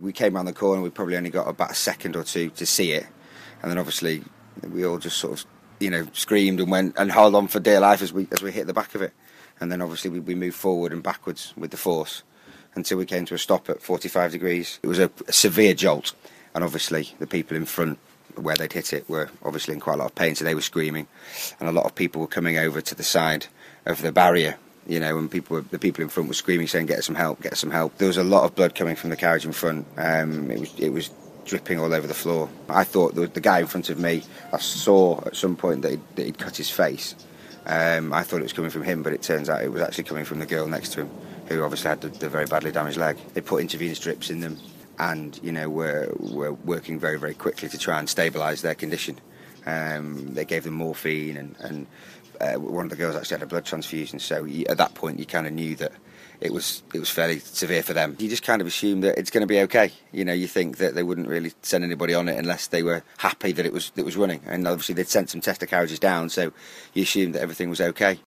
we came around the corner, we probably only got about a second or two to see it, and then obviously we all just sort of, screamed and went and held on for dear life as we hit the back of it, and then obviously we moved forward and backwards with the force until we came to a stop at 45 degrees. It was a severe jolt, and obviously the people in front where they'd hit it were obviously in quite a lot of pain, so they were screaming, and a lot of people were coming over to the side of the barrier, and the people in front were screaming, saying, "Get us some help, get us some help." There was a lot of blood coming from the carriage in front. It was dripping all over the floor. I thought the guy in front of me, I saw at some point that he'd cut his face. I thought it was coming from him, but it turns out it was actually coming from the girl next to him, who obviously had the very badly damaged leg. They put intravenous drips in them, and were working very, very quickly to try and stabilise their condition. They gave them morphine, and one of the girls actually had a blood transfusion. So at that point, you kind of knew that it was fairly severe for them. You just kind of assume that it's going to be okay. You think that they wouldn't really send anybody on it unless they were happy that it was running. And obviously they'd sent some tester carriages down, so you assumed that everything was okay.